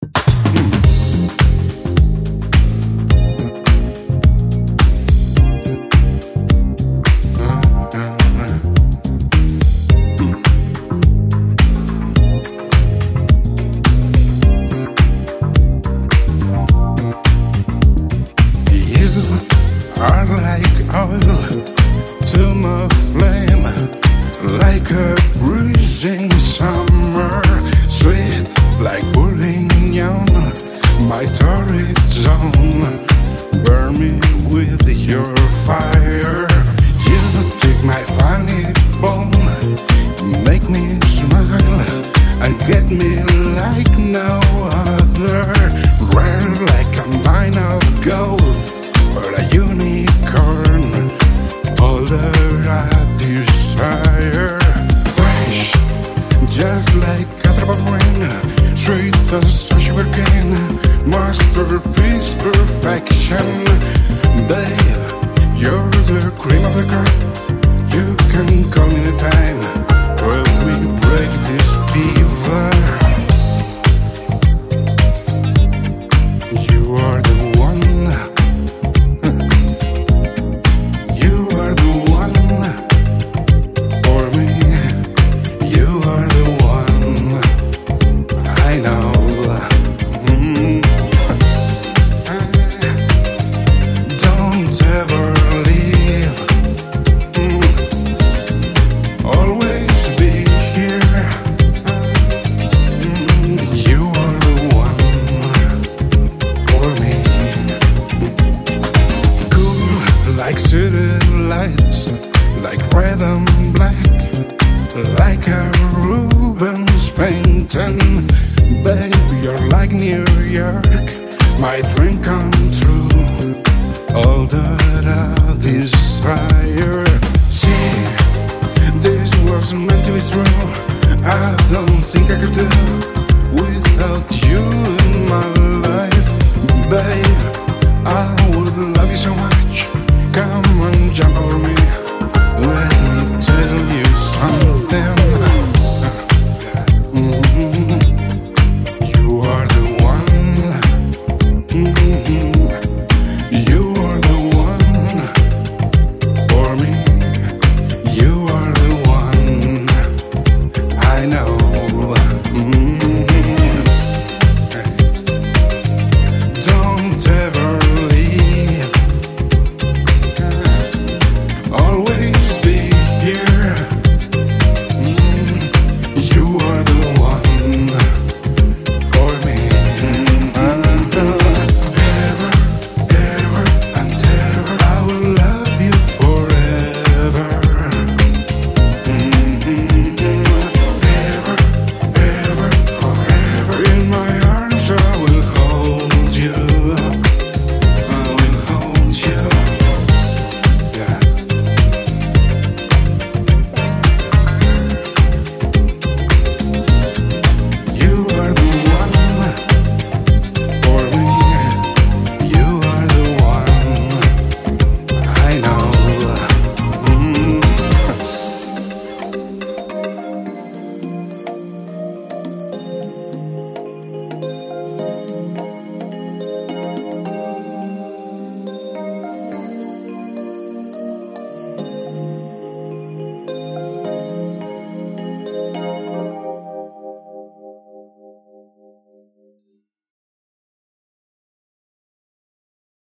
Are like oil to my flame, like a bruising summer, sweet like bourguignon, my torrid zone. Burn me with your fire. You take my funny bone, make me smile, and get me like no other. Rare like a mine of gold, or a unicorn, all that I desire. Fresh, just like a drop of rain, sweet as a sugar cane, masterpiece, perfection. Babe, you're the cream of the crop. You can call me anytime when we break this fever. You are the one. Like city lights, like red and black, like a Rubens painting. Babe, you're like New York, my dream come true, all that I desire. See, this was meant to be true. I don't think I could do without you.